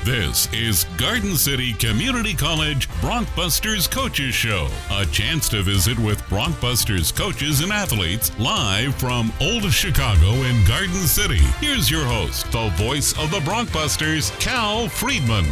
This is Garden City Community College Broncbusters Coaches Show, a chance to visit with Broncbusters coaches and athletes live from Old Chicago in Garden City. Here's your host, the voice of the Broncbusters, Cal Friedman.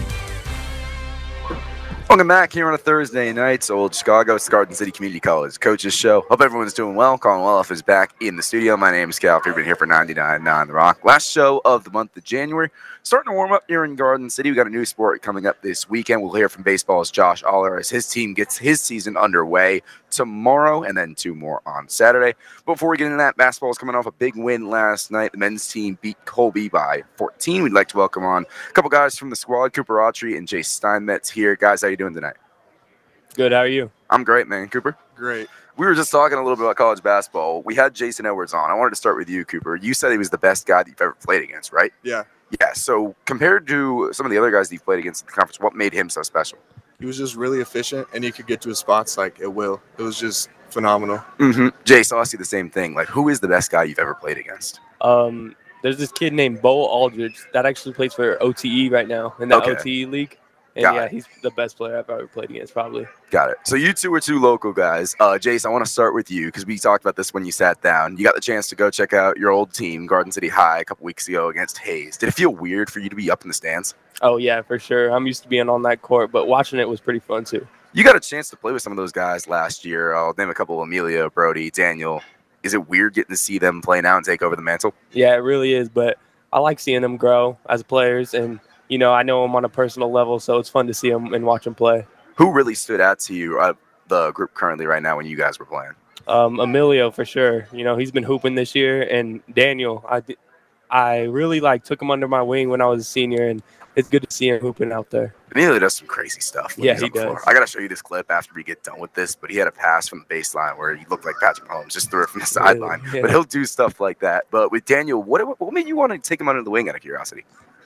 Welcome back here on a Thursday night. It's Old Chicago. It's the Garden City Community College Coaches Show. Hope everyone's doing well. Colin Welloff is back in the studio. My name is Cal Friedman here for 99.9 The Rock. Last show of the month of January. Starting to warm up here in Garden City. We got a new sport coming up this weekend. We'll hear from baseball's Josh Aller as his team gets his season underway tomorrow and then two more on Saturday. But before we get into that, basketball is coming off a big win last night. The men's team beat Colby by 14. We'd like to welcome on a couple guys from the squad, Cooper Autry and Jay Steinmetz here. Guys, how you doing tonight? Good. How are you? I'm great, man. Cooper? Great. We were just talking a little bit about college basketball. We had Jason Edwards on. I wanted to start with you, Cooper. You said he was the best guy that you've ever played against, right? Yeah. Yeah, so compared to some of the other guys that you've played against in the conference, what made him so special? He was just really efficient, and he could get to his spots like at will. It was just phenomenal. Jace, I'll ask you the same thing. Like, who is the best guy you've ever played against? There's this kid named Bo Aldridge that actually plays for OTE right now in the OTE league. And he's the best player I've ever played against, probably. Got it. So you two are two local guys. Jace, I want to start with you because we talked about this when you sat down. You got the chance to go check out your old team, Garden City High, a couple weeks ago against Hayes. Did it feel weird for you to be up in the stands? Oh, yeah, for sure. I'm used to being on that court, but watching it was pretty fun, too. You got a chance to play with some of those guys last year. I'll name a couple: Amelia, Brody, Daniel. Is it weird getting to see them play now and take over the mantle? Yeah, it really is, but I like seeing them grow as players, and you know, I know him on a personal level, so it's fun to see him and watch him play. Who really stood out to you, the group currently right now when you guys were playing? Emilio, for sure. You know, he's been hooping this year. And Daniel, I really, took him under my wing when I was a senior, and it's good to see him hooping out there. Emilio does some crazy stuff. Yeah, he does. I got to show you this clip after we get done with this, but he had a pass from the baseline where he looked like Patrick Mahomes, just threw it from the sideline. Yeah. But he'll do stuff like that. But with Daniel, what made you want to take him under the wing out of curiosity?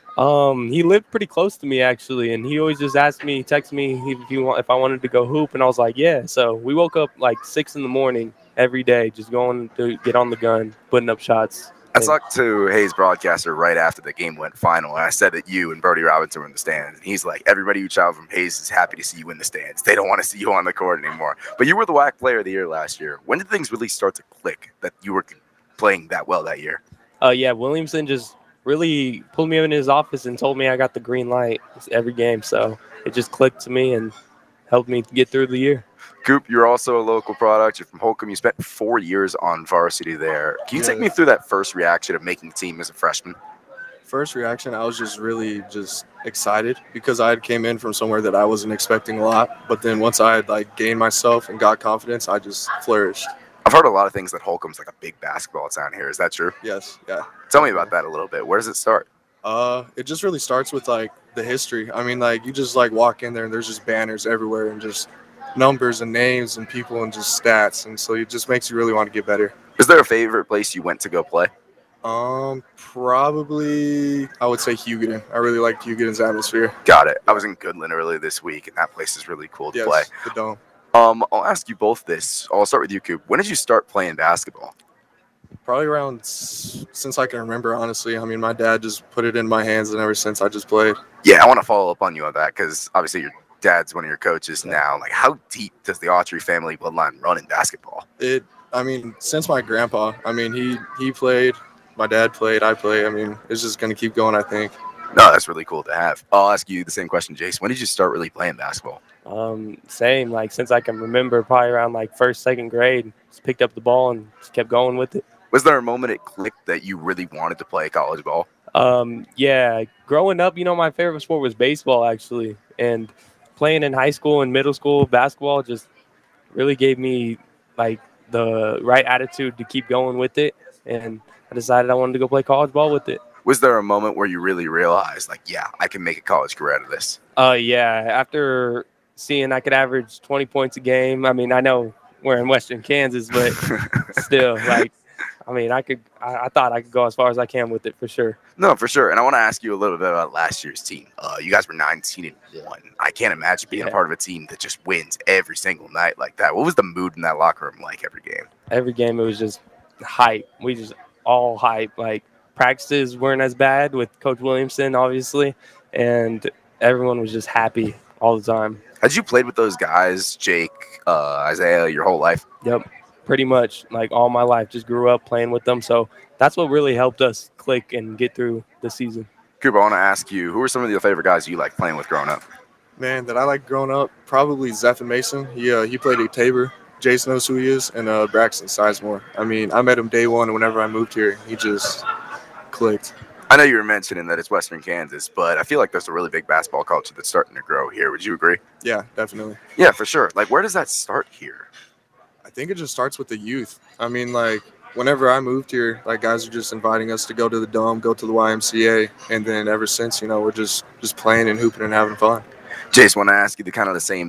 He lived pretty close to me, actually, and he always just asked me, text me if I wanted to go hoop, and I was like, yeah. So we woke up 6 in the morning every day, just going to get on the gun, putting up shots. I talked to Hayes broadcaster right after the game went final, and I said that you and Brody Robinson were in the stands, and he's like, everybody who traveled from Hayes is happy to see you in the stands. They don't want to see you on the court anymore. But you were the WAC Player of the Year last year. When did things really start to click that you were playing that well that year? Yeah, Williamson just really pulled me in his office and told me I got the green light every game. So it just clicked to me and helped me get through the year. Coop, you're also a local product. You're from Holcomb. You spent 4 years on varsity there. Can you take me through that first reaction of making the team as a freshman? First reaction, I was just really excited because I came in from somewhere that I wasn't expecting a lot. But then once I had gained myself and got confidence, I just flourished. I've heard a lot of things that Holcomb's like a big basketball town here. Is that true? Yes, yeah. Tell me about that a little bit. Where does it start? It just really starts with the history. I mean, you just walk in there and there's just banners everywhere and just numbers and names and people and just stats. And so it just makes you really want to get better. Is there a favorite place you went to go play? Probably I would say Hugoton. I really liked Hugoton's atmosphere. Got it. I was in Goodland earlier this week, and that place is really cool to play. The Dome. I'll ask you both this. I'll start with you, Coop. When did you start playing basketball? Probably around since I can remember, honestly. I mean, my dad just put it in my hands, and ever since I just played. Yeah, I want to follow up on you on that because obviously your dad's one of your coaches now. How deep does the Autry family bloodline run in basketball? Since my grandpa, he played, my dad played, I play. It's just going to keep going, I think. No, that's really cool to have. I'll ask you the same question, Jace. When did you start really playing basketball? Same, since I can remember, probably around first, second grade, just picked up the ball and just kept going with it. Was there a moment it clicked that you really wanted to play college ball? Yeah, growing up, my favorite sport was baseball, actually, and playing in high school and middle school basketball just really gave me the right attitude to keep going with it, and I decided I wanted to go play college ball with it. Was there a moment where you really realized, I can make a college career out of this? Yeah, after seeing I could average 20 points a game. I know we're in Western Kansas, but still, I thought I could go as far as I can with it for sure. No, for sure. And I want to ask you a little bit about last year's team. You guys were 19-1. I can't imagine being a part of a team that just wins every single night like that. What was the mood in that locker room like every game? Every game, it was just hype. We just all hype. Practices weren't as bad with Coach Williamson, obviously. and everyone was just happy all the time. Had you played with those guys, Jake, Isaiah, your whole life? Yep, pretty much like all my life, just grew up playing with them. So that's what really helped us click and get through the season. Cooper, I want to ask you, who are some of your favorite guys you like playing with growing up? Man, that I like growing up, probably Zephyr Mason. He played at Tabor. Jason knows who he is, and Braxton Sizemore. I mean, I met him day one, and whenever I moved here, he just clicked. I know you were mentioning that it's Western Kansas, but I feel like there's a really big basketball culture that's starting to grow here. Would you agree? Yeah, definitely. Yeah, for sure. Like, where does that start here? I think it just starts with the youth. I mean, like, whenever I moved here, like, guys are just inviting us to go to the Dome, go to the YMCA, and then ever since, we're just playing and hooping and having fun. Jace, want to ask you the same